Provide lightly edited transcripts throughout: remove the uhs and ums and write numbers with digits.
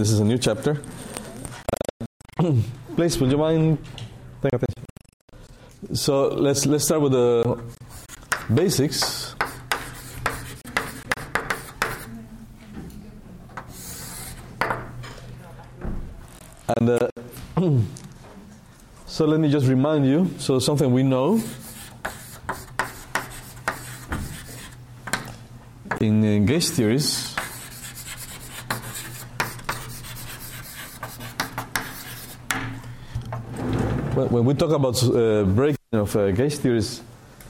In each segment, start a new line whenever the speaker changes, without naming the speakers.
This is a new chapter. Please, would you mind paying attention? So let's start with the basics. And so let me just remind you. So something we know in gauge theories. When we talk about breaking of gauge theories,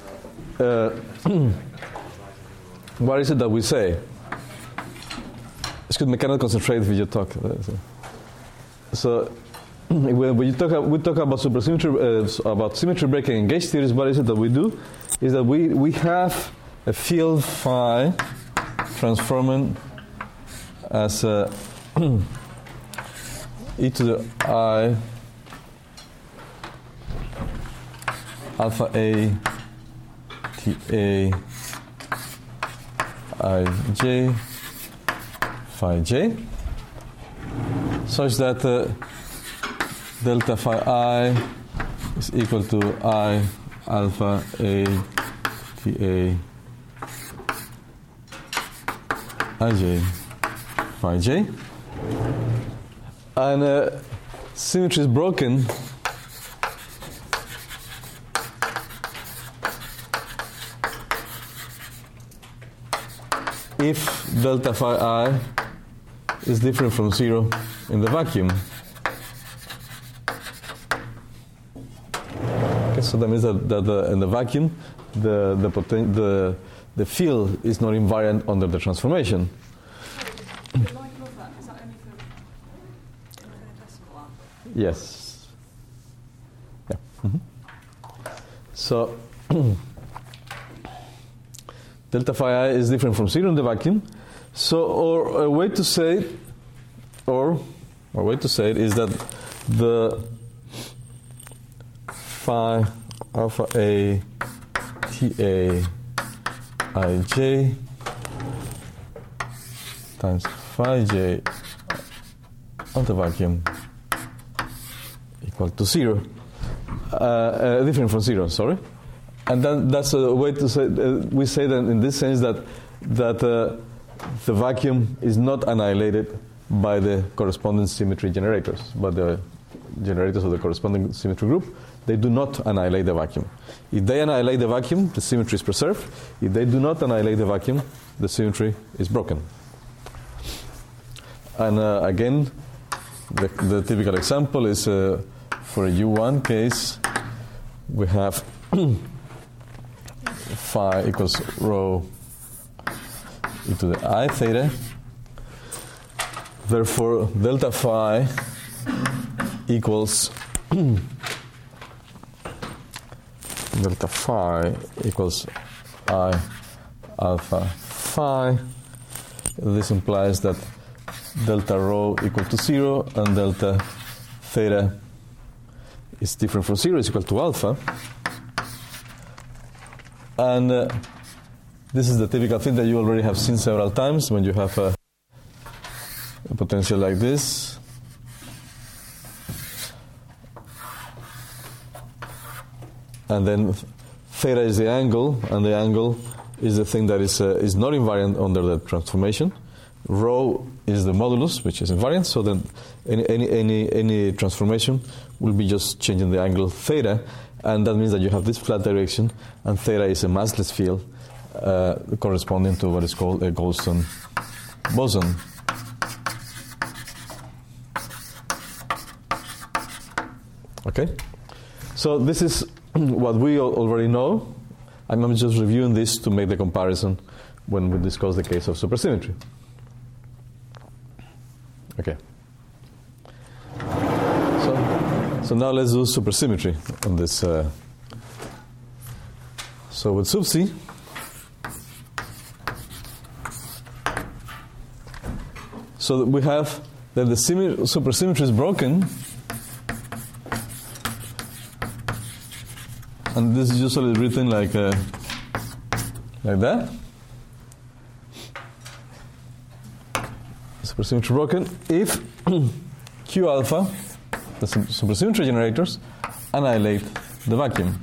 what is it that we say? Excuse me, I cannot concentrate if you talk. So when we talk about supersymmetry, about symmetry breaking in gauge theories, what is it that we do? Is that we have a field phi transforming as e to the I alpha A T A I J phi j, such that delta phi I is equal to I alpha A T A I J phi j, and symmetry is broken if delta phi I is different from 0 in the vacuum. Okay, so that means that in the vacuum, the field is not invariant under the transformation.
Is that only for infinitesimal R?
Yes. Yeah. Mm-hmm. So delta phi I is different from 0 in the vacuum. So, or a way to say it is that the phi alpha A T A I J times phi j of the vacuum equal to 0, different from 0. Sorry. And then that's a way to say, we say that in this sense that the vacuum is not annihilated by the corresponding symmetry generators, but the generators of the corresponding symmetry group, they do not annihilate the vacuum. If they annihilate the vacuum, the symmetry is preserved. If they do not annihilate the vacuum, the symmetry is broken. And again, the typical example is for a U1 case, we have phi equals rho e to the I theta. Therefore, delta phi equals I alpha phi. This implies that delta rho equal to 0 and delta theta is different from 0, is equal to alpha. And this is the typical thing that you already have seen several times when you have a potential like this. And then theta is the angle, and the angle is the thing that is not invariant under the transformation. Rho is the modulus, which is invariant, so then any transformation will be just changing the angle theta, and that means that you have this flat direction, and theta is a massless field corresponding to what is called a Goldstone boson. Okay? So this is what we already know. I'm just reviewing this to make the comparison when we discuss the case of supersymmetry. Okay. So now let's do supersymmetry on this. So with SUPSY, so we have that the supersymmetry is broken, and this is usually written like that. supersymmetry broken if Q alpha, the supersymmetry generators, annihilate the vacuum.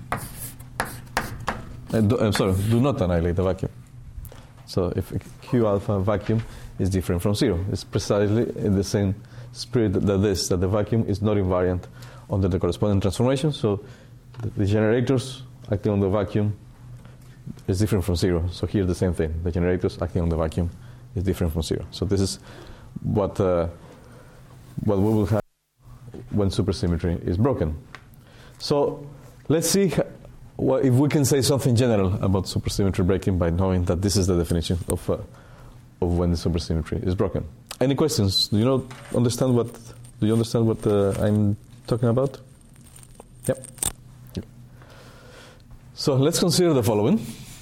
Do not annihilate the vacuum. So if Q alpha vacuum is different from zero, it's precisely in the same spirit that the vacuum is not invariant under the corresponding transformation. So the generators acting on the vacuum is different from zero. So here the same thing. The generators acting on the vacuum is different from zero. So this is what we will have when supersymmetry is broken. So let's see if we can say something general about supersymmetry breaking by knowing that this is the definition of when the supersymmetry is broken. Any questions? Do you understand what I'm talking about? Yep. So let's consider the following.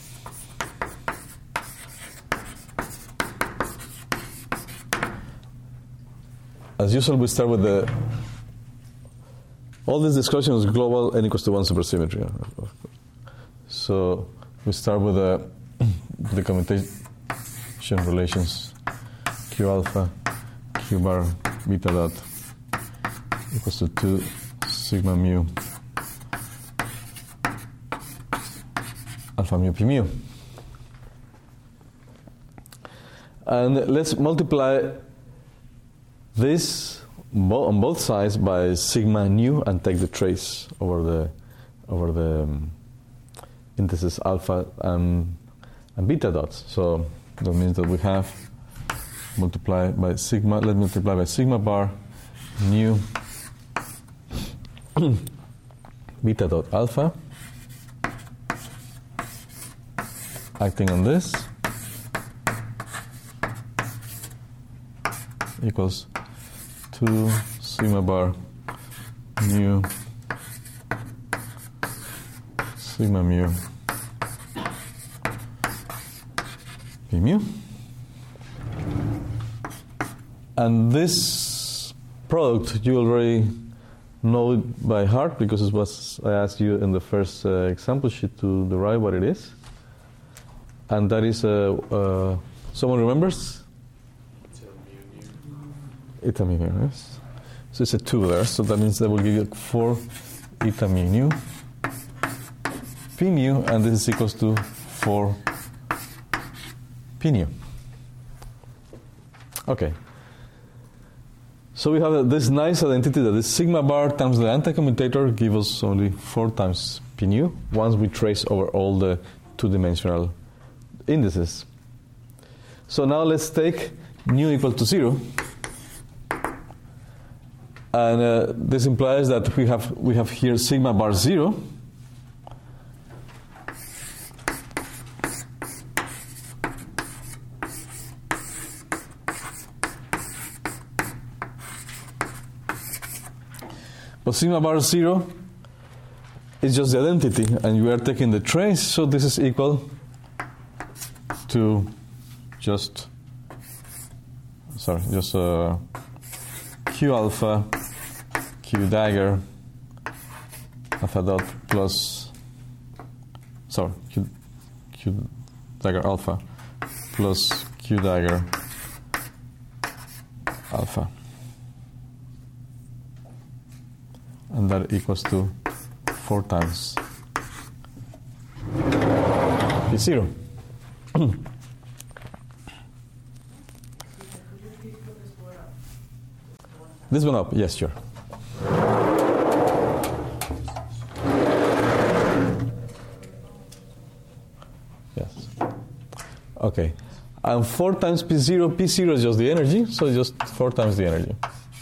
As usual, we start with all this discussion is global n equals to 1 supersymmetry. So we start with the commutation relations Q alpha, Q bar, beta dot equals to 2 sigma mu alpha mu p mu. And let's multiply this on both sides by sigma nu and take the trace over the indices alpha and beta dots. So that means that we have multiply by sigma. Let's multiply by sigma bar nu beta dot alpha acting on this equals 2 sigma bar mu sigma mu p mu. And this product you already know it by heart because it was I asked you in the first example sheet to derive what it is. And that is someone remembers? Eta mu nu, yes. So it's a 2 there, so that means that will give you 4 eta mu nu p nu, and this is equals to 4 p nu. Okay. So we have this nice identity that is sigma bar times the anti-commutator gives us only 4 times p nu once we trace over all the two-dimensional indices. So now let's take nu equal to 0. And this implies that we have here sigma bar 0. But sigma bar 0 is just the identity, and we are taking the trace, so this is equal to just Q alpha Q dagger alpha dot plus Q dagger alpha plus Q dagger alpha, and that equals to 4 times P0. This one up, yes, sure. Yes. Okay. And 4 times P0, P0 is just the energy, so just 4 times the energy.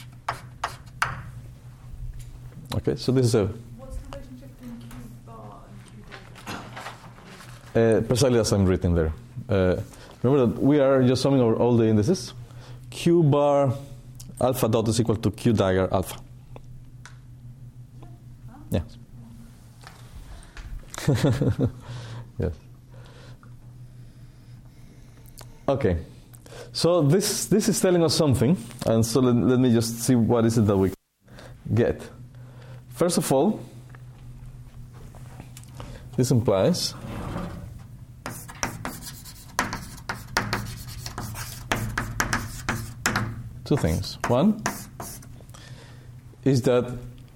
Okay, so this is a...
What's the relationship between Q bar and Q dagger?
Precisely as I'm written there. Remember that we are just summing over all the indices. Q bar alpha dot is equal to Q dagger alpha. Yes. Yes. Okay. So this is telling us something, and so let me just see what is it that we get. First of all, this implies two things. One is that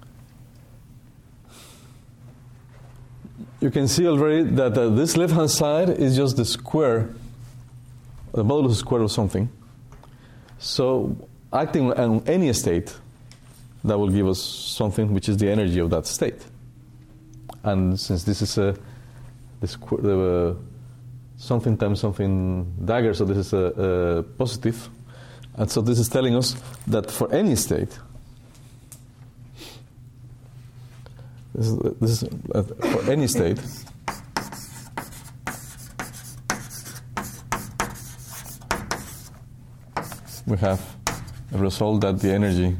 you can see already that this left-hand side is just the square, the modulus square of something. So acting on any state, that will give us something which is the energy of that state. And since this is something times something dagger, so this is a positive. And so this is telling us that for any state, this is for any state, we have a result that the energy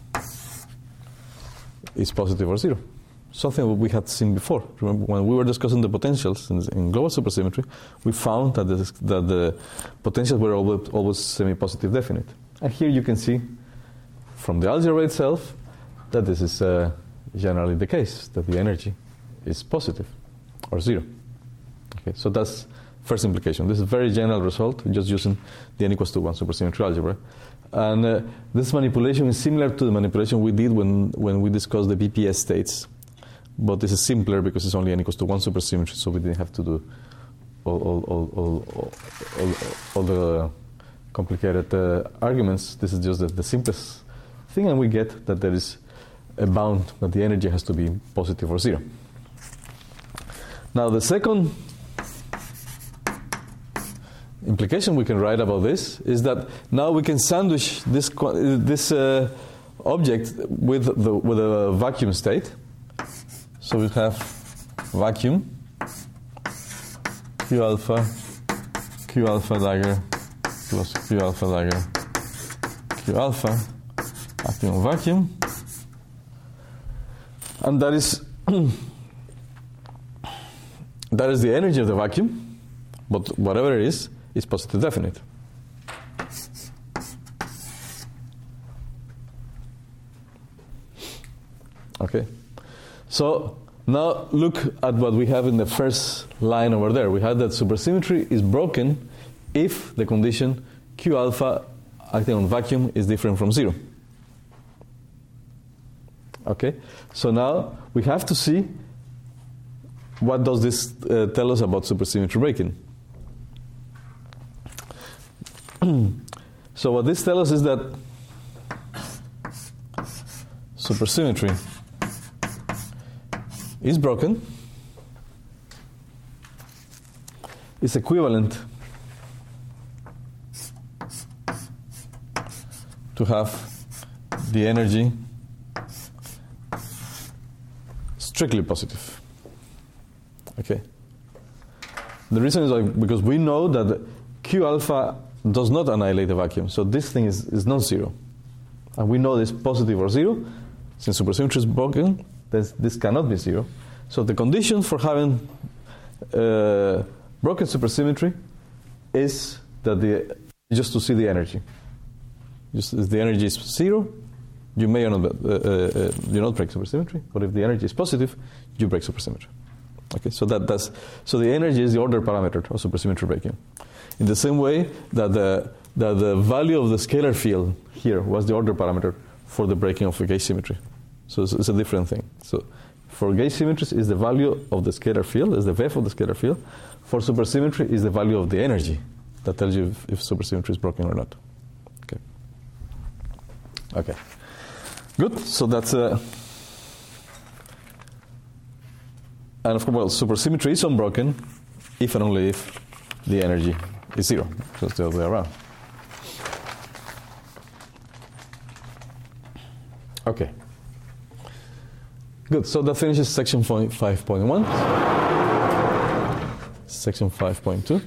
is positive or zero. Something we had seen before. Remember when we were discussing the potentials in global supersymmetry, we found that the potentials were always semi-positive definite. And here you can see from the algebra itself that this is generally the case, that the energy is positive or zero. Okay, so that's first implication. This is a very general result, just using the n equals to 1 supersymmetry algebra. And this manipulation is similar to the manipulation we did when we discussed the BPS states. But this is simpler because it's only n equals to 1 supersymmetry, so we didn't have to do all the complicated arguments. This is just the simplest thing, and we get that there is a bound that the energy has to be positive or zero. Now the second implication we can write about this is that now we can sandwich this object with a vacuum state. So we have vacuum, Q alpha dagger plus Q alpha dagger, Q alpha acting on vacuum. And that is the energy of the vacuum, but whatever it is positive definite. Okay. So now look at what we have in the first line over there. We had that supersymmetry is broken if the condition Q alpha acting on vacuum is different from zero. Okay, so now we have to see what does this tell us about supersymmetry breaking. So what this tells us is that supersymmetry is broken, is equivalent to have the energy strictly positive. Okay. The reason is because we know that Q alpha does not annihilate the vacuum, so this thing is non-zero, and we know this positive or zero. Since supersymmetry is broken, this cannot be zero. So the condition for having broken supersymmetry is that just to see the energy. Just if the energy is zero, you may or not do not break supersymmetry. But if the energy is positive, you break supersymmetry. Okay, so so the energy is the order parameter of supersymmetry breaking. In the same way that the value of the scalar field here was the order parameter for the breaking of a gauge symmetry. So it's a different thing. So for gauge symmetries is the value of the scalar field, is the VF of the scalar field. For supersymmetry is the value of the energy that tells you if supersymmetry is broken or not. Okay. Okay. Good. So that's and of course, well, supersymmetry is unbroken if and only if the energy is zero. So it's the other way around. Okay. Good. So that finishes section 5.1. Section 5.2.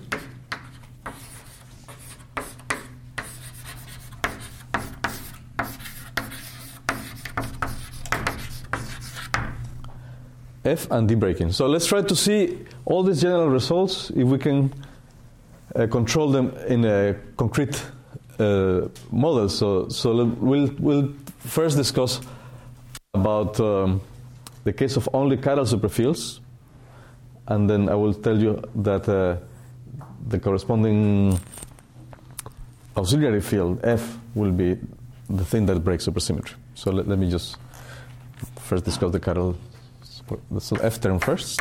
F and D breaking. So let's try to see all these general results if we can control them in a concrete model. So we'll first discuss about the case of only chiral superfields, and then I will tell you that the corresponding auxiliary field F will be the thing that breaks supersymmetry. So let me just first discuss the chiral. So F term first.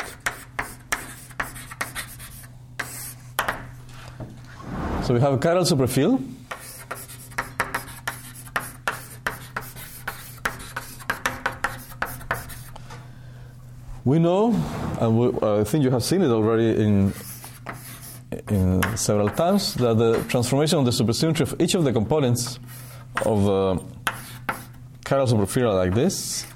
So we have a chiral superfield. We know, and I think you have seen it already in several times, that the transformation of the supersymmetry of each of the components of the chiral superfield are like this.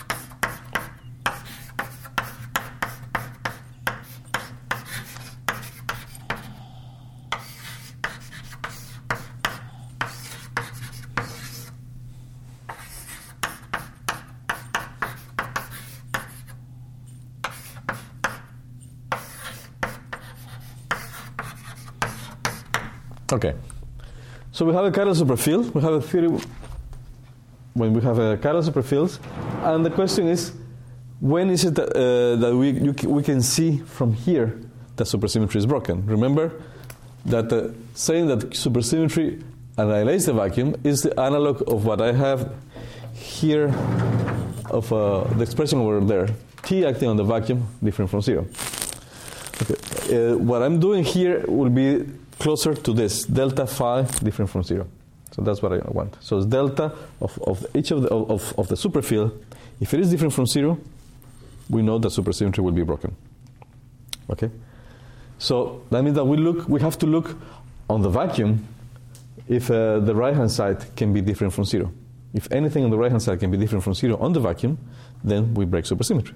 Okay, so we have a chiral superfield. We have a theory when we have a chiral superfields, and the question is, when is it that we can see from here that supersymmetry is broken? Remember that saying that supersymmetry annihilates the vacuum is the analog of what I have here of the expression over there, T acting on the vacuum different from zero. Okay, what I'm doing here will be closer to this, delta phi different from zero. So that's what I want. So it's delta of each of the superfield. If it is different from zero, we know that supersymmetry will be broken. Okay? So that means that we have to look on the vacuum if the right-hand side can be different from zero. If anything on the right-hand side can be different from zero on the vacuum, then we break supersymmetry.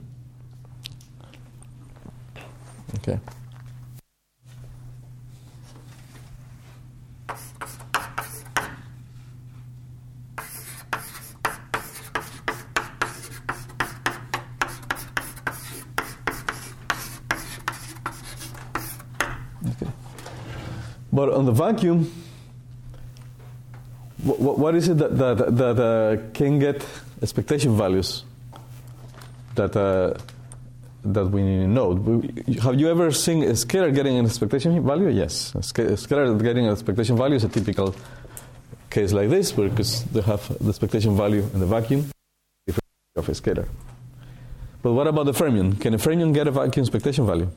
Okay. But on the vacuum, what is it that can get expectation values that we know? Have you ever seen a scalar getting an expectation value? Yes, a scalar getting an expectation value is a typical case like this, because they have the expectation value in the vacuum of a scalar. But what about the fermion? Can a fermion get a vacuum expectation value?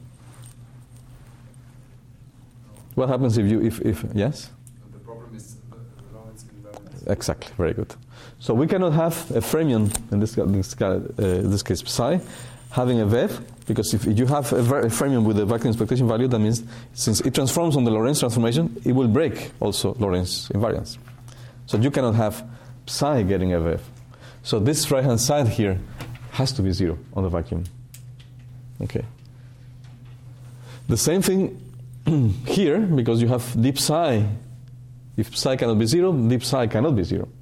What happens if yes?
The problem is the Lorentz invariance.
Exactly, very good. So we cannot have a fermion, in this case psi, having a VEV, because if you have a fermion with a vacuum expectation value, that means since it transforms on the Lorentz transformation, it will break also Lorentz invariance. So you cannot have psi getting a VEV. So this right-hand side here has to be zero on the vacuum. Okay. The same thing here, because you have deep psi. If psi cannot be zero, deep psi cannot be zero.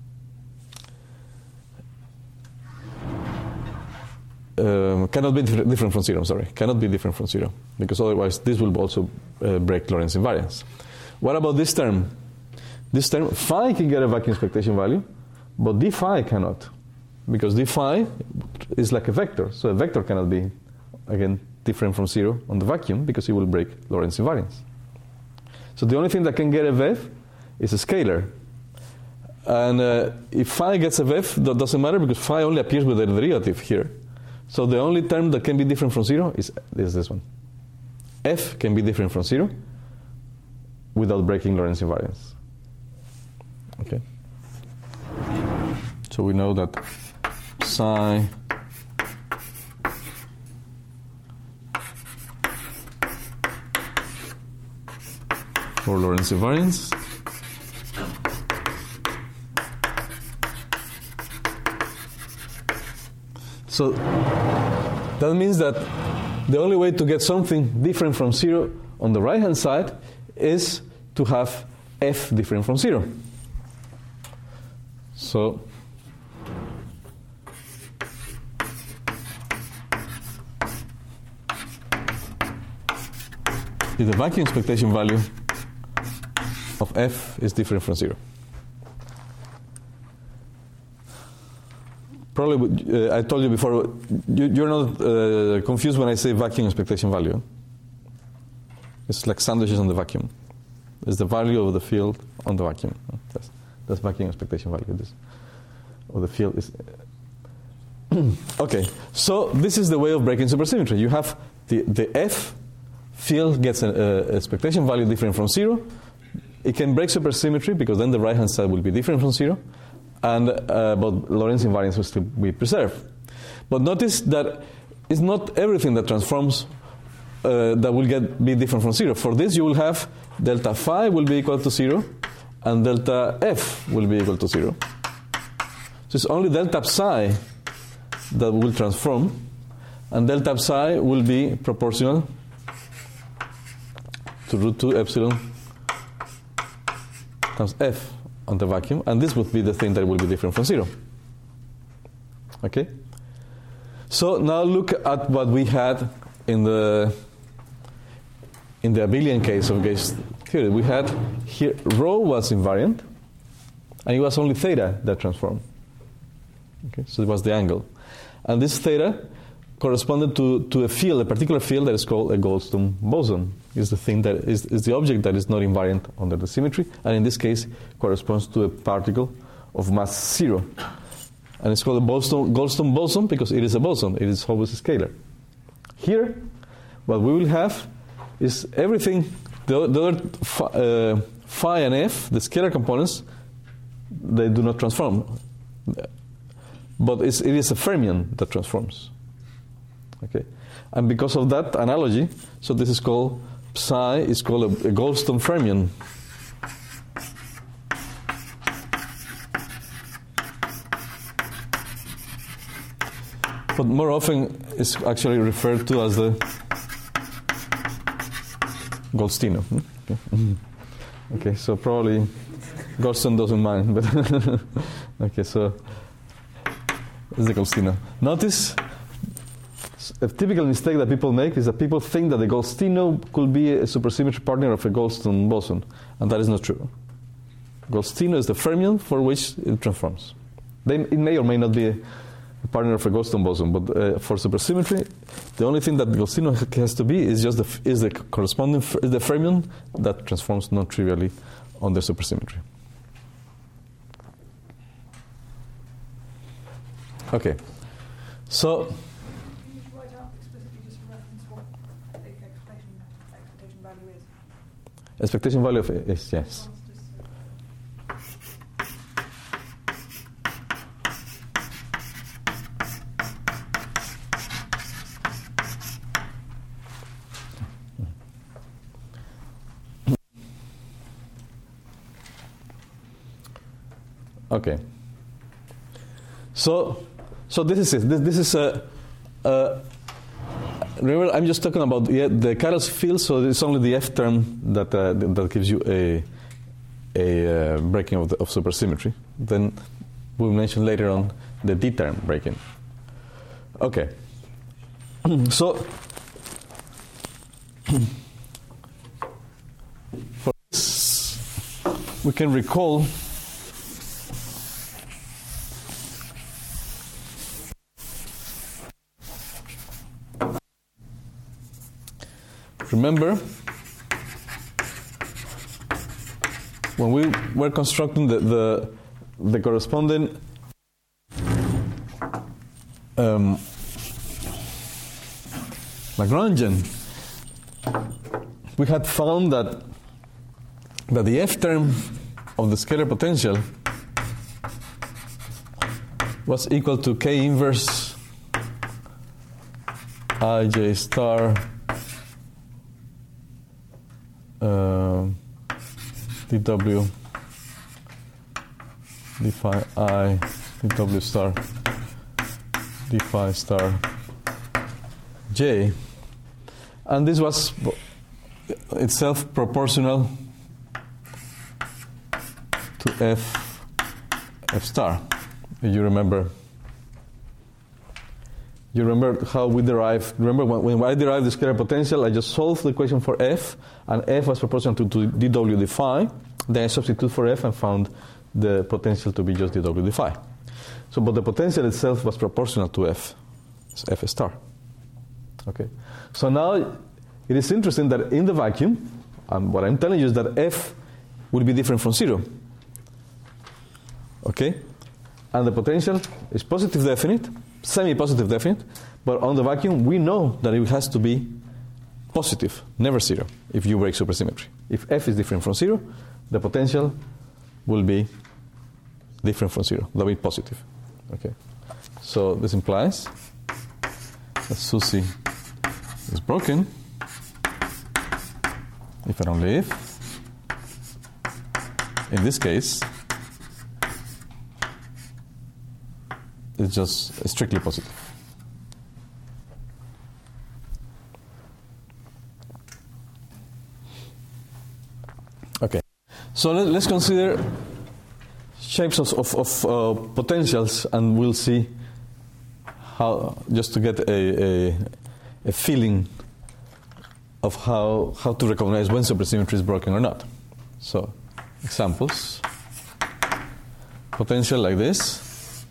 Cannot be different from zero, I'm sorry. Cannot be different from zero, because otherwise this will also break Lorentz invariance. What about this term? This term, phi can get a vacuum expectation value, but d phi cannot, because d phi is like a vector, so a vector cannot be, again, different from zero on the vacuum, because it will break Lorentz invariance. So the only thing that can get a VEV is a scalar. And if phi gets a VEV, that doesn't matter, because phi only appears with a derivative here. So the only term that can be different from zero is this one. F can be different from zero without breaking Lorentz invariance. Okay. So we know that psi for Lorentz invariance so that means that the only way to get something different from zero on the right hand side is to have f different from zero. So if the vacuum expectation value of f is different from zero. Probably, I told you before, you're not confused when I say vacuum expectation value. It's like sandwiches on the vacuum. It's the value of the field on the vacuum. That's That's vacuum expectation value. This, or the field is. Okay, so this is the way of breaking supersymmetry. You have the F field gets an expectation value different from 0. It can break supersymmetry because then the right-hand side will be different from 0, and but Lorentz invariance will still be preserved. But notice that it's not everything that transforms that will be different from 0. For this, you will have delta phi will be equal to 0, and delta f will be equal to 0. So it's only delta psi that will transform, and delta psi will be proportional to root 2 epsilon times f on the vacuum, and this would be the thing that will be different from 0. Okay? So now look at what we had in the abelian case of gauge theory. We had here rho was invariant, and it was only theta that transformed. Okay? So it was the angle. And this theta corresponded to a field, a particular field that is called a Goldstone boson. Is the thing that is the object that is not invariant under the symmetry, and in this case corresponds to a particle of mass 0. And it's called a Goldstone boson because it is a boson. It is always a scalar. Here, what we will have is everything, the other phi and f, the scalar components, they do not transform. But it is a fermion that transforms. Okay, and because of that analogy, so this is called psi is called a Goldstone fermion. But more often it's actually referred to as the Goldstino. Okay. Okay, so probably Goldstone doesn't mind, but okay, so it's the Goldstino. Notice a typical mistake that people make is that people think that the Goldstino could be a supersymmetry partner of a Goldstone boson, and that is not true. Goldstino is the fermion for which it transforms. It may or may not be a partner of a Goldstone boson, but for supersymmetry, the only thing that Goldstino has to be is just the corresponding the fermion that transforms non-trivially under supersymmetry. Okay, so.
Write out explicitly just a reference what the expectation value is.
Expectation value of is yes. Okay. So this is it. This is remember, I'm just talking about the Carol's field, so it's only the F term that gives you a breaking of supersymmetry. Then we'll mention later on the D term breaking. Okay. So for this, we can recall. Remember, when we were constructing the corresponding Lagrangian, we had found that the F term of the scalar potential was equal to K inverse Ij star dw d phi I dw star d phi star j, and this was itself proportional to f star. You remember how we derived. Remember when I derived the scalar potential, I just solved the equation for f, and f was proportional to dw d phi. Then I substitute for f and found the potential to be just dw d phi. So, but the potential itself was proportional to f star. Okay. So now it is interesting that in the vacuum, what I'm telling you is that f will be different from 0. Okay? And the potential is positive definite, semi-positive definite, but on the vacuum we know that it has to be positive, never zero, if you break supersymmetry. If F is different from zero, the potential will be different from zero, they'll be positive. Okay? So this implies that SUSY is broken if and only if, in this case, it's just strictly positive. Okay, so let's consider shapes of potentials, and we'll see how, just to get a feeling of how to recognize when supersymmetry is broken or not. So, examples. Potential like this.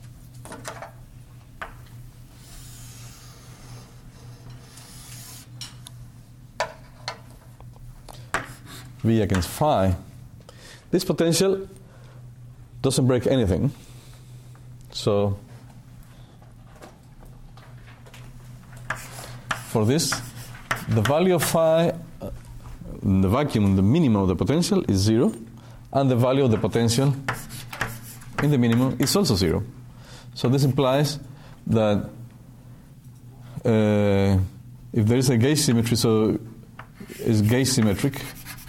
V against phi. This potential doesn't break anything. So, for this, the value of phi in the vacuum, the minimum of the potential is 0, and the value of the potential in the minimum is also 0. So this implies that if there is a gauge symmetry, so it's gauge symmetric,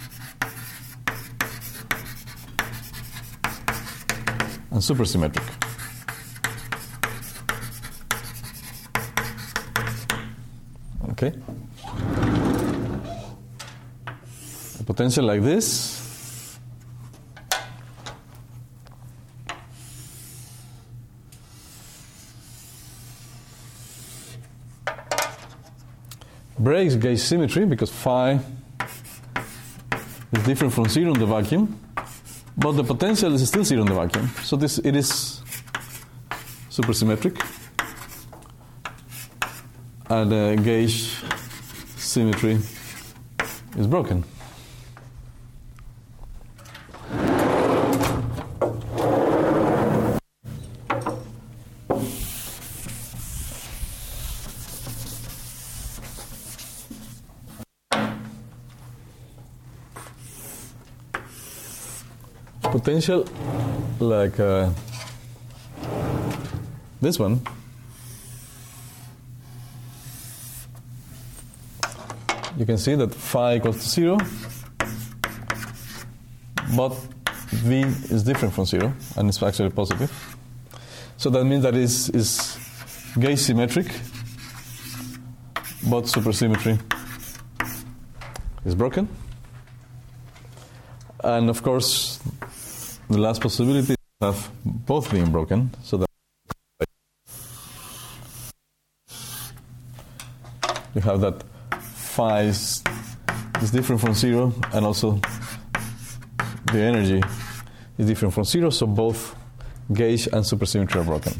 and supersymmetric. Okay? A potential like this breaks gauge symmetry because phi is different from 0 in the vacuum, but the potential is still 0 in the vacuum. So it is supersymmetric, and gauge symmetry is broken. Potential like this one you can see that phi equals to 0, but V is different from 0, and it's actually positive. So that means that is gauge symmetric, but supersymmetry is broken. And of course, the last possibility is to have both being broken, so that you have that phi is different from 0, and also the energy is different from 0, so both gauge and supersymmetry are broken.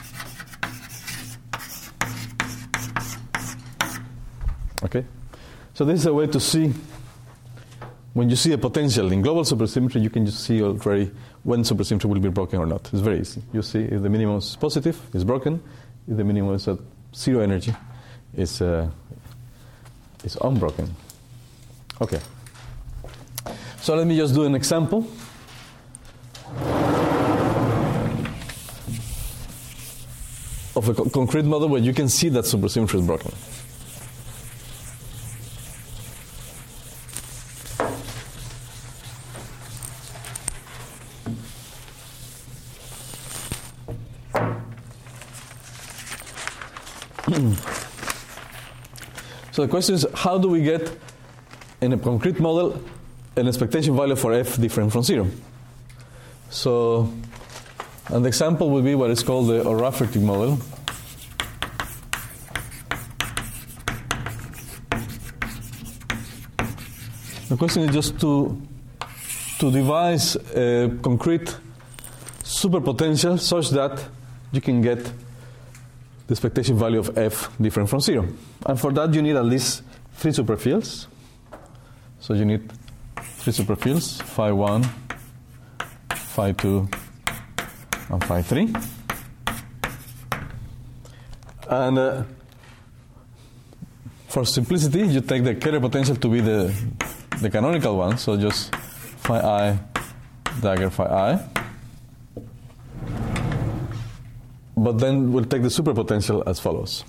Okay? So this is a way to see, when you see a potential in global supersymmetry, you can just see already when supersymmetry will be broken or not. It's very easy. You see if the minimum is positive, it's broken. If the minimum is at 0 energy, it's unbroken. Okay. So let me just do an example. Of a concrete model where you can see that supersymmetry is broken. So the question is, how do we get, in a concrete model, an expectation value for f different from 0? So, an example would be what is called the O'Rafferty model. The question is just to devise a concrete superpotential such that you can get the expectation value of f different from 0. And for that you need at least 3 superfields. So you need 3 superfields, phi 1, phi 2, and phi 3. And for simplicity, you take the Kähler potential to be the canonical one, so just phi I dagger phi I. But then we'll take the superpotential as follows.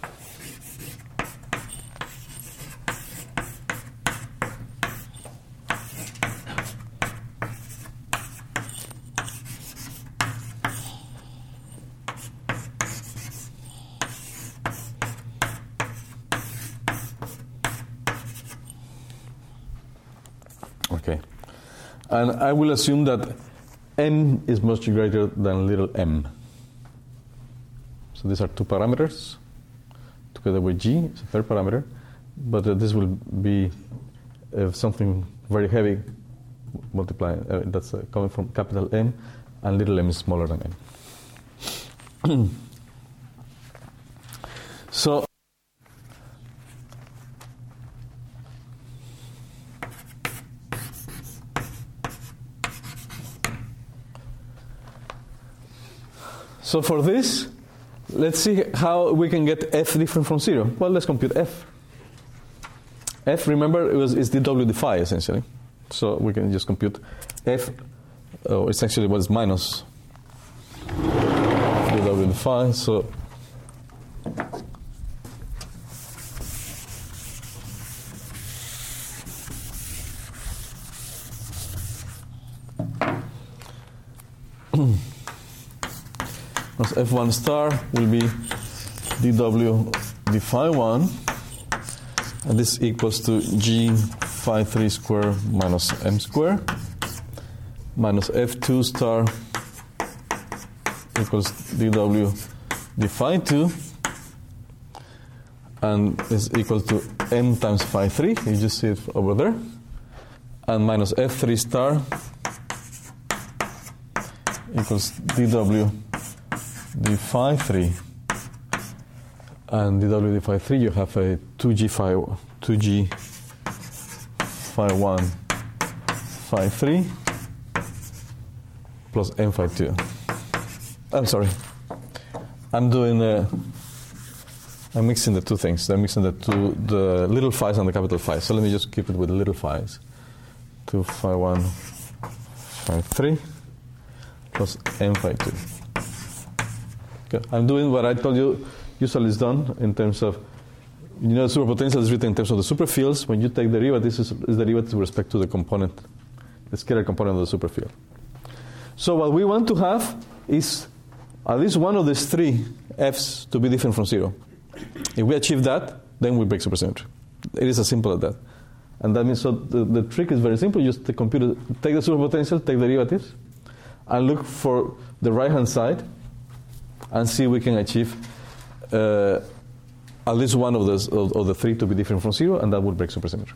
Okay. And I will assume that n is much greater than little m. So these are two parameters together with g, it's a third parameter. But this will be something very heavy multiplying, that's coming from capital M, and little m is smaller than m. So for this, let's see how we can get f different from 0. Well, let's compute f. F, remember, is dw d phi, essentially. So we can just compute f, essentially what is minus dw d phi. So f1 star will be dw d phi 1, and this equals to g phi 3 square minus m square, minus f2 star equals dw d phi 2, and is equal to m times phi 3, you just see it over there, and minus f3 star equals dw d phi 3, and dw d phi 3 you have a 2g phi 1 phi 3 plus m phi 2. I'm sorry, I'm mixing the two things. I'm mixing the little phi's and the capital phi. So let me just keep it with the little phi's. 2 phi 1 phi 3 plus m phi 2. Okay. I'm doing what I told you usually is done in terms of, superpotential is written in terms of the superfields. When you take derivatives, is derivative with respect to the component, the scalar component of the superfield. So what we want to have is at least one of these three f's to be different from 0. If we achieve that, then we break supersymmetry. It is as simple as that. And that means, so the trick is very simple. You just take the superpotential, take derivatives, and look for the right-hand side, and see if we can achieve at least one of the three to be different from 0, and that will break supersymmetry.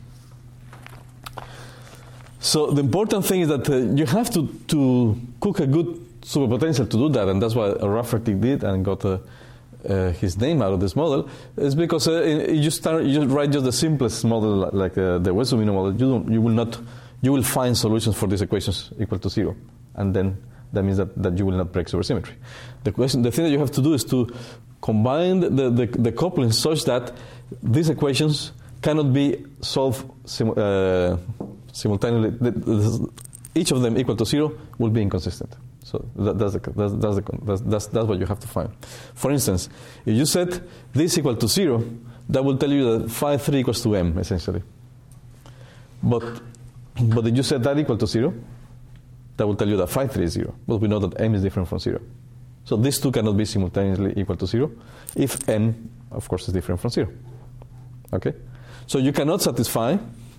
So the important thing is that you have to cook a good superpotential to do that, and that's what Rafferty did and got his name out of this model, is because you write just the simplest model like the Wess-Zumino model. You will find solutions for these equations equal to 0, and then that means that you will not break supersymmetry. The thing that you have to do is to combine the coupling such that these equations cannot be solved simultaneously. Each of them equal to 0 will be inconsistent. So that's what you have to find. For instance, if you set this equal to 0, that will tell you that phi 3 equals to m, essentially. But if you set that equal to 0, that will tell you that phi 3 is 0. But we know that m is different from 0. So these two cannot be simultaneously equal to 0 if m, of course, is different from 0. Okay? So you cannot satisfy,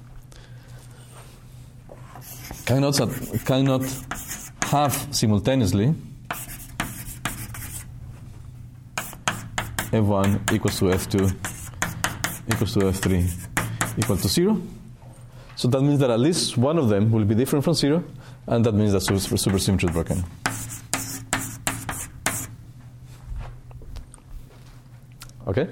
cannot have simultaneously f1 equals to f2 equals to f3 equal to 0. So that means that at least one of them will be different from 0, and that means that supersymmetry is broken. Okay?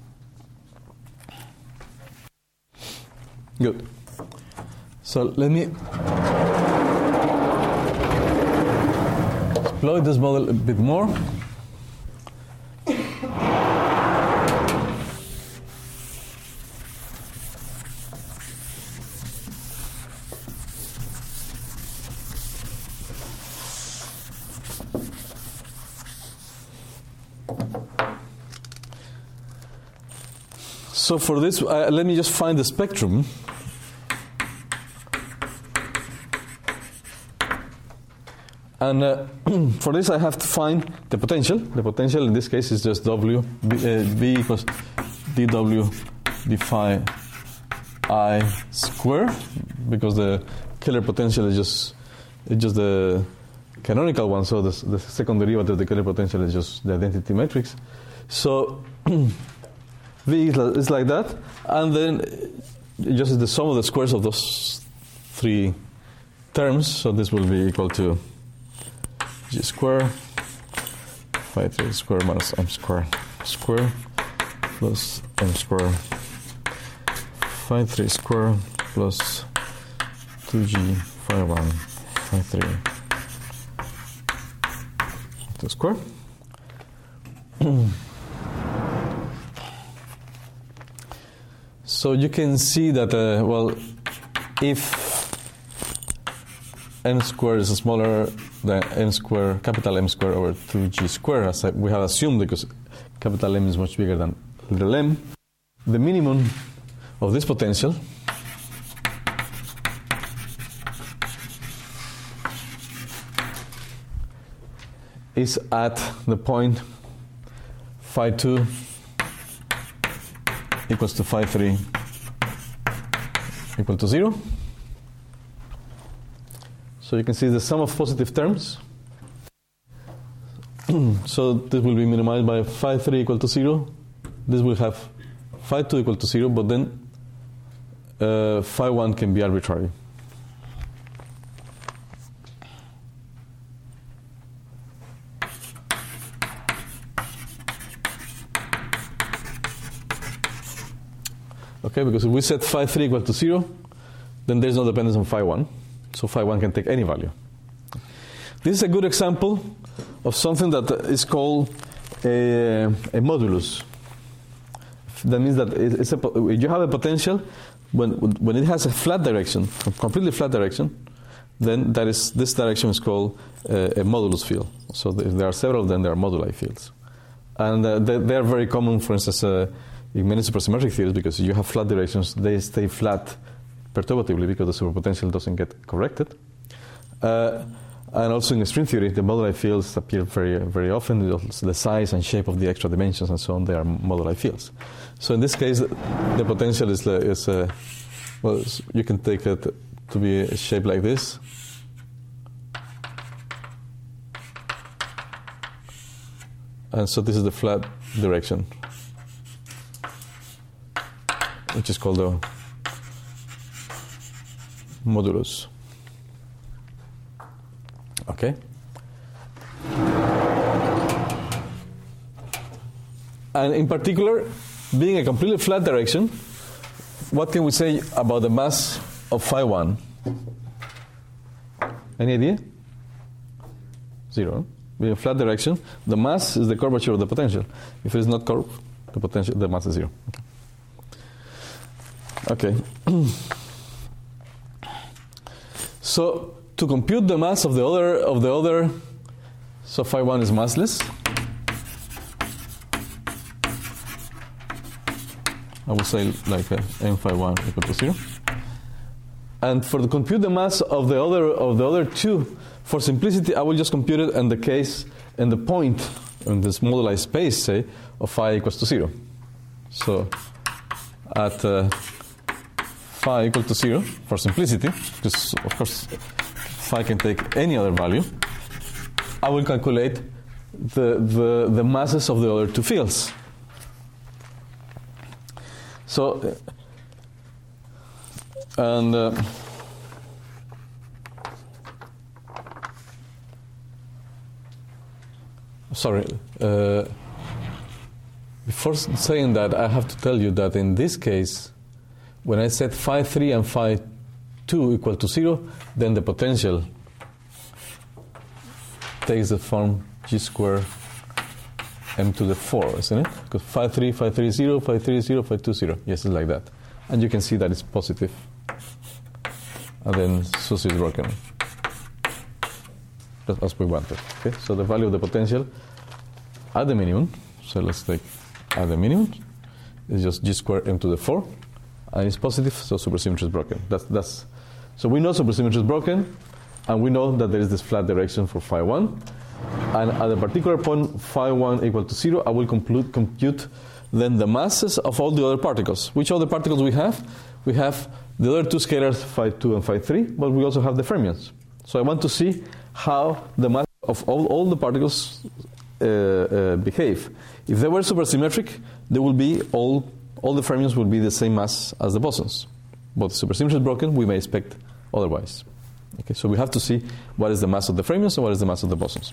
Good. So let me exploit this model a bit more. So for this, let me just find the spectrum. And for this, I have to find the potential. The potential in this case is just B equals dW d phi I square, because the Keller potential is just the canonical one. So the second derivative of the Keller potential is just the identity matrix. So V is like that, and then it just is the sum of the squares of those three terms. So this will be equal to G square phi 3 square minus M square plus M square phi 3 square plus 2G phi 1 phi 3 2 square. So you can see that, if n squared is smaller than n square, capital M square over 2G square, as we have assumed, because capital M is much bigger than little m, the minimum of this potential is at the point phi 2 equals to phi 3 equal to 0. So you can see the sum of positive terms. So this will be minimized by phi 3 equal to 0. This will have phi 2 equal to 0, but then phi 1 can be arbitrary. Okay, because if we set phi 3 equal to 0, then there's no dependence on phi 1. So phi 1 can take any value. This is a good example of something that is called a modulus. That means that you have a potential when it has a flat direction, a completely flat direction, then this direction is called a modulus field. So if there are several of them, there are moduli fields. And they are very common, for instance, in many supersymmetric theories, because you have flat directions, they stay flat perturbatively because the superpotential doesn't get corrected. And also in string theory, the moduli fields appear very, very often. The size and shape of the extra dimensions and so on, they are moduli fields. So in this case, the potential is you can take it to be a shape like this. And so this is the flat direction, which is called the modulus. Okay. And in particular, being a completely flat direction, what can we say about the mass of phi 1? Any idea? 0. Being a flat direction, the mass is the curvature of the potential. If it is not curved, the mass is 0. Okay. So to compute the mass of the other, so phi 1 is massless. I would say like m phi 1 equal to 0. And for to compute the mass of the other two, for simplicity, I will just compute it in the point in this moduli space, say, of phi equals to 0. So at phi equal to 0, for simplicity, because of course phi can take any other value, I will calculate the masses of the other two fields. So, and before saying that, I have to tell you that in this case, when I set phi 3 and phi 2 equal to 0, then the potential takes the form g squared m to the 4, isn't it? Because 5, 3, 5, 3, 0, 5, 3, 0, 5, 2, 0. Yes, it's like that. And you can see that it's positive. And then SUSY is broken. That's as we wanted. Okay? So the value of the potential at the minimum, so let's take at the minimum, is just g squared m to the 4. And it's positive, so supersymmetry is broken. So we know supersymmetry is broken, and we know that there is this flat direction for phi 1. And at a particular point, phi 1 equal to 0, I will compute then the masses of all the other particles. Which other particles we have? We have the other two scalars, phi 2 and phi 3, but we also have the fermions. So I want to see how the mass of all the particles behave. If they were supersymmetric, they will be all the fermions will be the same mass as the bosons. But if supersymmetry is broken, we may expect otherwise. Okay, so we have to see what is the mass of the fermions and what is the mass of the bosons.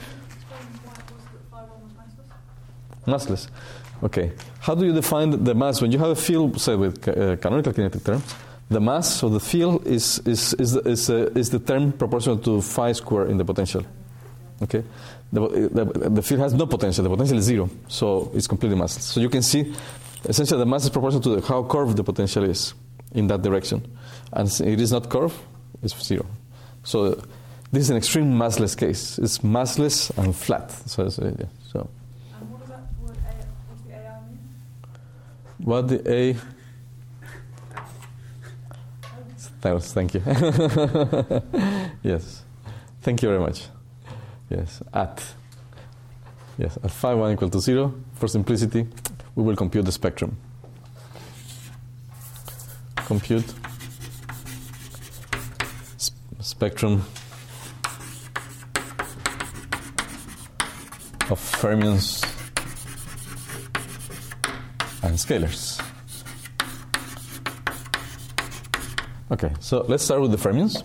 Massless. Okay. How do you define the mass when you have a field, say with canonical kinetic terms? The mass of the field is the term proportional to phi squared in the potential. Okay. The field has no potential. The potential is 0, so it's completely massless. So you can see, essentially, the mass is proportional to how curved the potential is in that direction, and it is not curved. It's 0. So this is an extreme massless case. It's massless and flat. So.
And what does that word A? What's the AR mean?
What the A? Thank you. Yes. Thank you very much. Yes. At phi 1 equal to 0, for simplicity, we will compute the spectrum. Compute spectrum of fermions and scalars. Okay, so let's start with the fermions.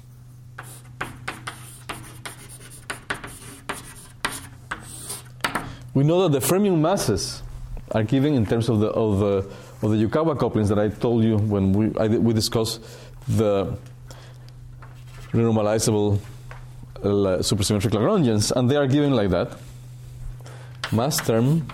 We know that the fermion masses are given in terms of the Yukawa couplings that I told you when we discussed the renormalizable supersymmetric Lagrangians, and they are given like that. Mass term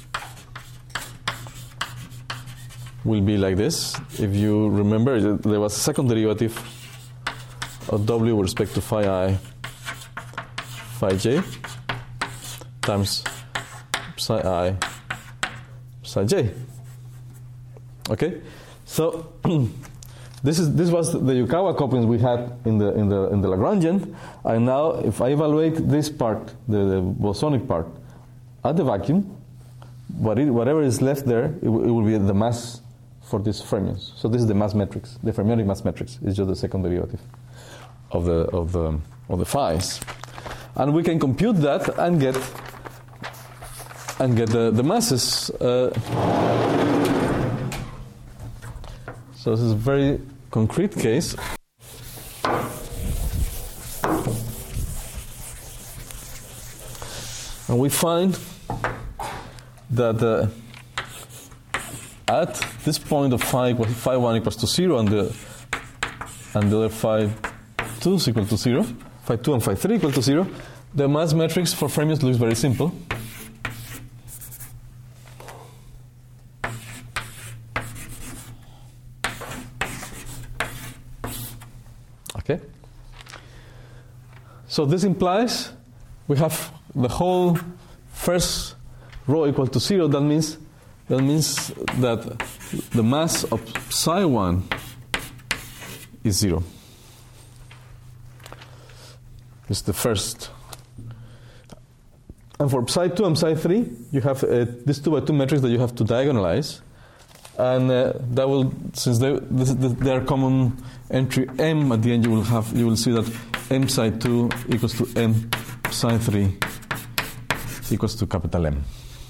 will be like this. If you remember, there was a second derivative of W with respect to phi I, phi j, times psi I, psi j. Okay, so this was the Yukawa couplings we had in the Lagrangian, and now if I evaluate this part, the bosonic part, at the vacuum, whatever is left there, it will be the mass for these fermions. So this is the mass matrix. The fermionic mass matrix is just the second derivative of the phi's, and we can compute that and get the masses. So this is a very concrete case. And we find that at this point of phi 1 equals to 0 and the other phi 2 is equal to 0, phi 2 and phi 3 equal to 0, the mass matrix for fermions looks very simple. Okay. So this implies we have the whole first row equal to 0. That means that the mass of psi 1 is 0. It's the first. And for psi 2 and psi 3, you have this 2 by 2 matrix that you have to diagonalize. And that will, since they are common entry m, at the end you will see that m psi 2 equals to m psi 3 equals to capital M.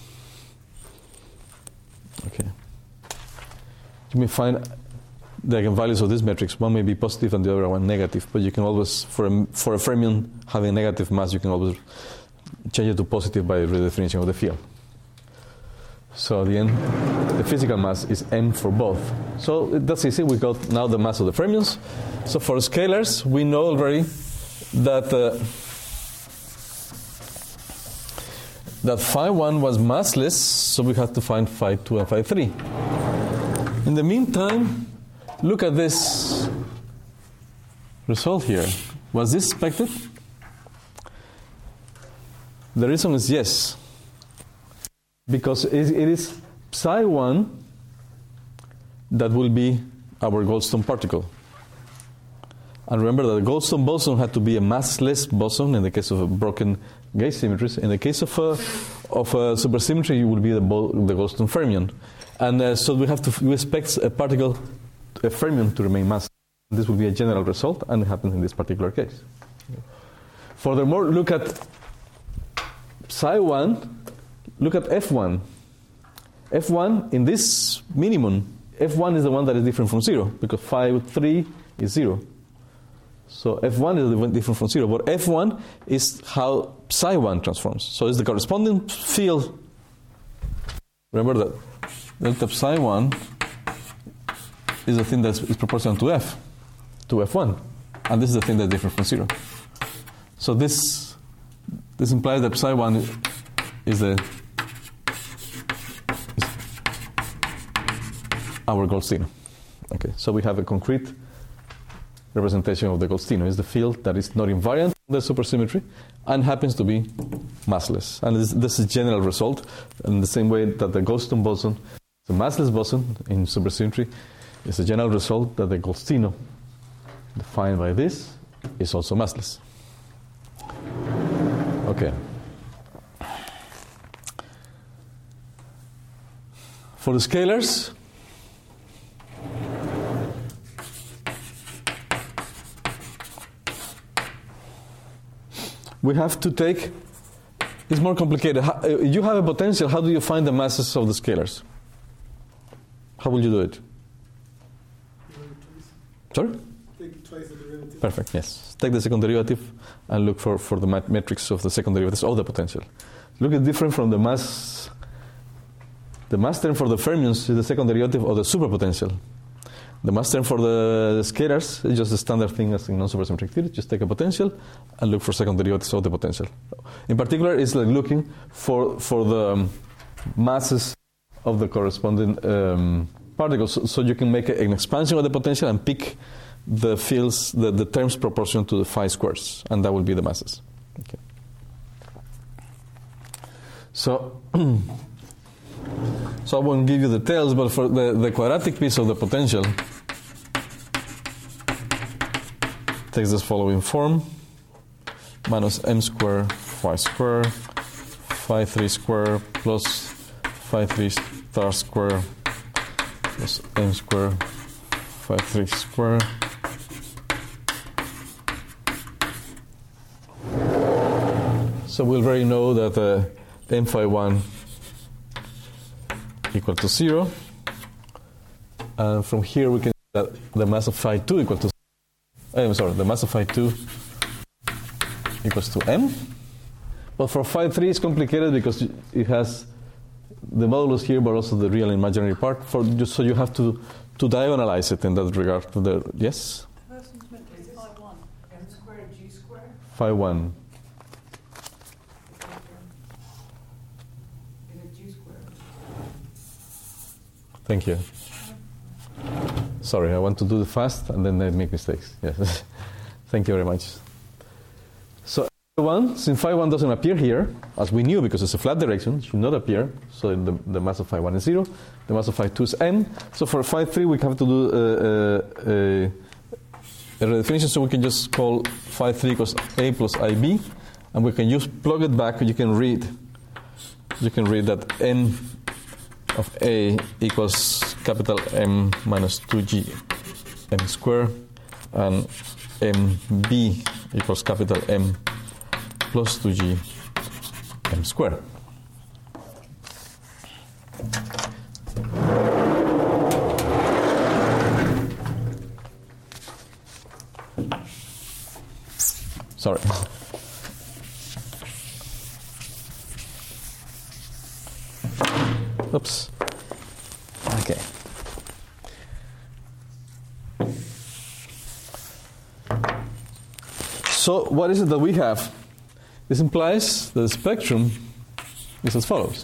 Okay. You may find the eigenvalues of this matrix. One may be positive and the other one negative, but you can always, for a fermion having negative mass, you can always change it to positive by redefinition of the field. So at the end, the physical mass is m for both. So that's easy. We got now the mass of the fermions. So for scalars, we know already that that phi 1 was massless, so we had to find phi 2 and phi 3. In the meantime, look at this result here. Was this expected? The reason is yes. Because it is psi 1 that will be our Goldstone particle. And remember that the Goldstone boson had to be a massless boson in the case of a broken gauge symmetries. In the case of a supersymmetry, it will be the Goldstone fermion. And so we expect a particle, a fermion, to remain massless. This will be a general result, and it happens in this particular case. Furthermore, look at psi 1, look at F1. F1, in this minimum, F1 is the one that is different from 0, because phi 3 is 0. So F1 is different from 0, but F1 is how psi 1 transforms. So it's the corresponding field. Remember that delta psi 1 is the thing that is proportional to F, to F1. And this is the thing that's different from 0. So this implies that psi 1 is our Goldstino. Okay, so we have a concrete representation of the Goldstino. It's the field that is not invariant in the supersymmetry and happens to be massless. And this is general result in the same way that the Goldstone boson, the massless boson in supersymmetry, is a general result that the Goldstino, defined by this, is also massless. Okay. For the scalars, we have to take, it's more complicated. You have a potential, how do you find the masses of the scalars? How will you do it? Sorry?
Take twice the derivative.
Perfect, yes. Take the second derivative and look for the metrics of the second derivatives of the potential. Look at different from the mass. The mass term for the fermions is the second derivative of the superpotential. The mass term for the scalars is just a standard thing as in non-supersymmetric theory. Just take a potential and look for second derivatives of the potential. In particular, it's like looking for the masses of the corresponding particles. So you can make an expansion of the potential and pick the fields, the terms proportional to the phi squares, and that will be the masses. Okay. So I won't give you the details, but for the quadratic piece of the potential takes this following form: minus m square phi square phi 3 square plus phi 3 star square plus m square phi 3 square. So we already know that m phi 1 equal to 0, and from here we can see that the mass of phi 2 equal to the mass of phi 2 equals to m. But for phi 3 it's complicated because it has the modulus here, but also the real and imaginary part. So you have to diagonalize it in that regard. Yes?
The person's meant to be phi 1. M squared G squared.
Phi 1.
Is it G squared?
Thank you. Sorry, I want to do it fast and then I make mistakes. Yes. Thank you very much. So since phi 1 doesn't appear here, as we knew because it's a flat direction, it should not appear. So the mass of phi 1 is 0. The mass of phi 2 is m. So for phi 3 we have to do a redefinition. So we can just call phi 3 equals a plus ib, and we can just plug it back. You can read that n of a equals capital M minus 2g m square, and mb equals capital M plus 2g m square. Sorry. Oops. Okay. So what is it that we have? This implies that the spectrum is as follows.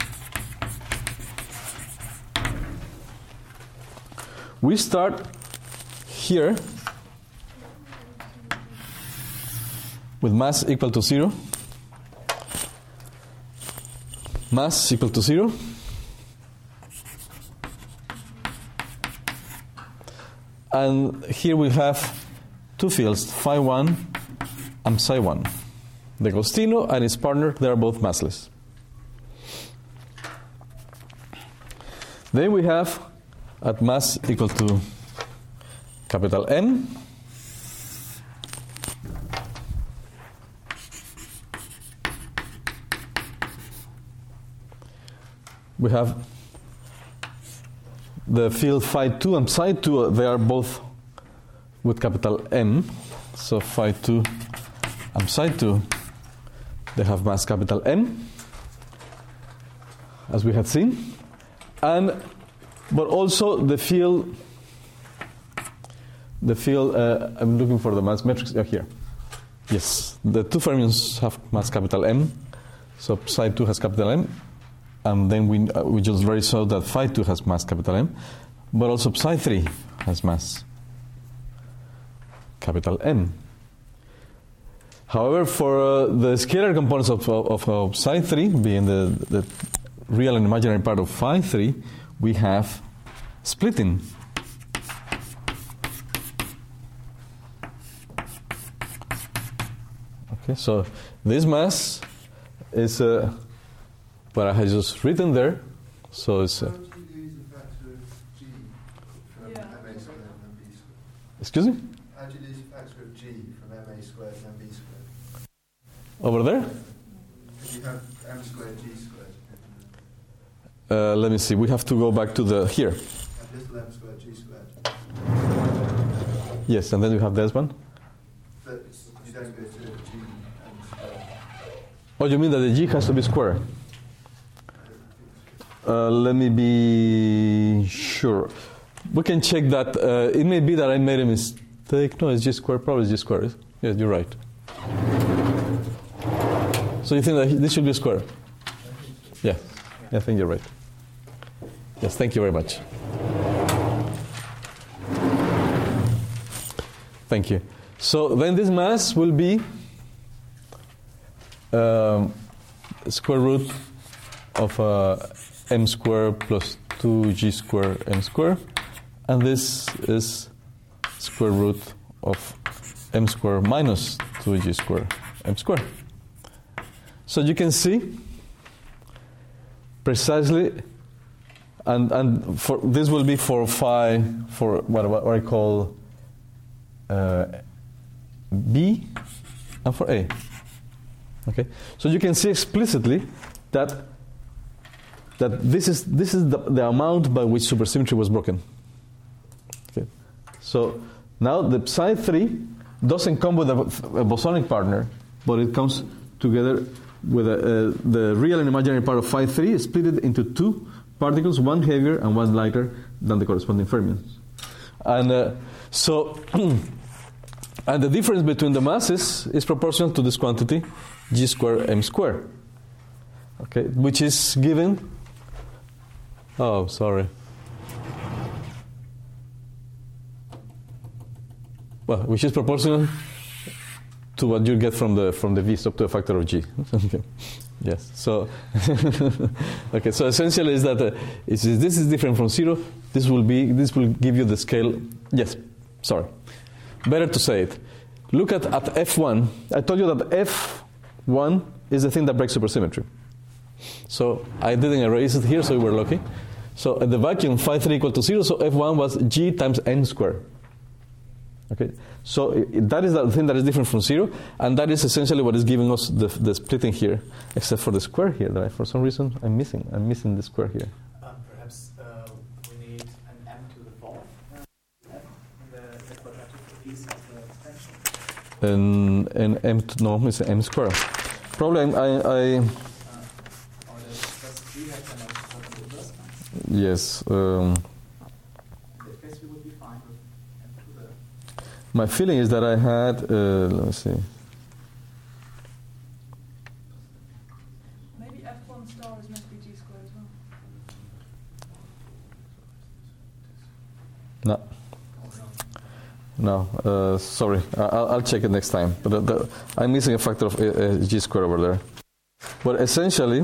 We start here with mass equal to 0. Mass equal to 0. And here we have two fields, phi 1 and psi 1. The Agostino and his partner, they are both massless. Then we have at mass equal to capital M, we have the field phi 2 and psi 2, they are both with capital M. So phi 2 and psi 2, they have mass capital M, as we had seen. But also the field, I'm looking for the mass matrix here. Yes, the two fermions have mass capital M, so psi 2 has capital M, and then we just already saw that phi 2 has mass capital M, but also psi 3 has mass capital M. However, for the scalar components of psi 3, being the real and imaginary part of phi 3, we have splitting. Okay, so this mass is what I have just written there. So it's.
How do you use a factor of G from
Yeah.
MA squared and B squared?
Excuse me?
How do you use a factor of G from MA squared and MB squared?
Over there?
You have M squared, G squared.
Let me see. We have to go back to the here.
And little M squared, G squared.
Yes, and then you have this one.
But you don't go to G M squared.
Oh, you mean that the G has to be square? Let me be sure. We can check that. It may be that I made a mistake. No, it's G squared. Probably G squared. Yes, you're right. So you think that this should be square? Yeah. I think you're right. Yes, thank you very much. Thank you. So then this mass will be square root of m squared plus 2g squared m squared, and this is square root of m squared minus 2g squared m squared. So you can see precisely, and for this will be for phi, for what I call B, and for A. Okay, so you can see explicitly that this is the amount by which supersymmetry was broken. Okay, so now the psi 3 doesn't come with a bosonic partner, but it comes together with the real and imaginary part of phi 3 split it into two particles, one heavier and one lighter than the corresponding fermions. And so and the difference between the masses is proportional to this quantity g squared m squared, okay, which is given, oh sorry, well, which is proportional to what you get from the v up to a factor of g. Okay. Yes. So okay. So essentially, is that this is different from 0. This will give you the scale. Yes. Sorry. Better to say it. Look at f1. I told you that f1 is the thing that breaks supersymmetry. So I didn't erase it here, so we were lucky. So at the vacuum, phi 3 equal to 0. So f1 was g times n squared. Okay, so that is the thing that is different from 0, and that is essentially what is giving us the splitting here, except for the square here that for some reason I'm missing the square here.
Perhaps we need an m to the fourth f in the quadratic piece of the extension.
And m no, it's m square. Probably
Or does g have an important reverse?
yes.
In that case, we would be fine with m to the.
My feeling is that I had. Let me see.
Maybe F1 star is meant
No. No, sorry. I'll check it next time. But I'm missing a factor of g squared over there. But essentially,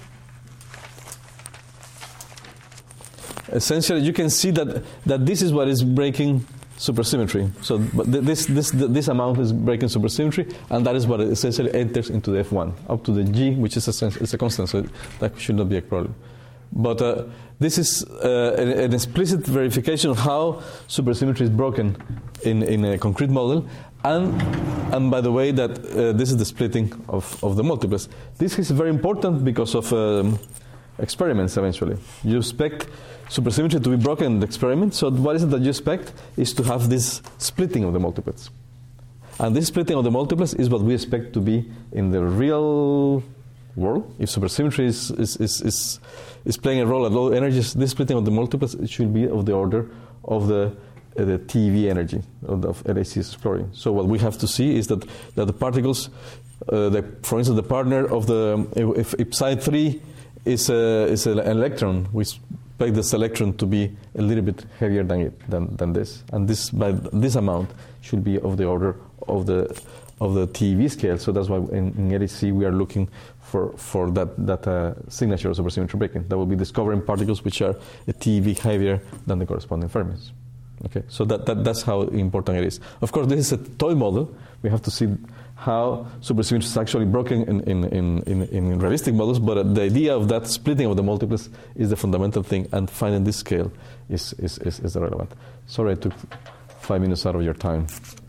you can see that this is what is breaking supersymmetry. So this amount is breaking supersymmetry, and that is what essentially enters into the F1 up to the g, which is a constant. So that should not be a problem. But this is an explicit verification of how supersymmetry is broken in a concrete model, and by the way that this is the splitting of the multiplets. This is very important because of experiments. Eventually, you expect supersymmetry to be broken in the experiment. So what is it that you expect is to have this splitting of the multiplets, and this splitting of the multiplets is what we expect to be in the real world. If supersymmetry is playing a role at low energies, this splitting of the multiplets should be of the order of the TeV energy of LHC is exploring. So what we have to see is that the particles, for instance, the partner of the if psi 3 is an electron, we expect this electron to be a little bit heavier than this, and this by this amount should be of the order of the TeV scale. So that's why in LHC we are looking for that signature of supersymmetry breaking. That will be discovering particles which are a TeV heavier than the corresponding fermions. Okay, so that's how important it is. Of course, this is a toy model. We have to see how supersymmetry is actually broken in realistic models, but the idea of that splitting of the multiplets is the fundamental thing, and finding this scale is relevant. Sorry I took 5 minutes out of your time.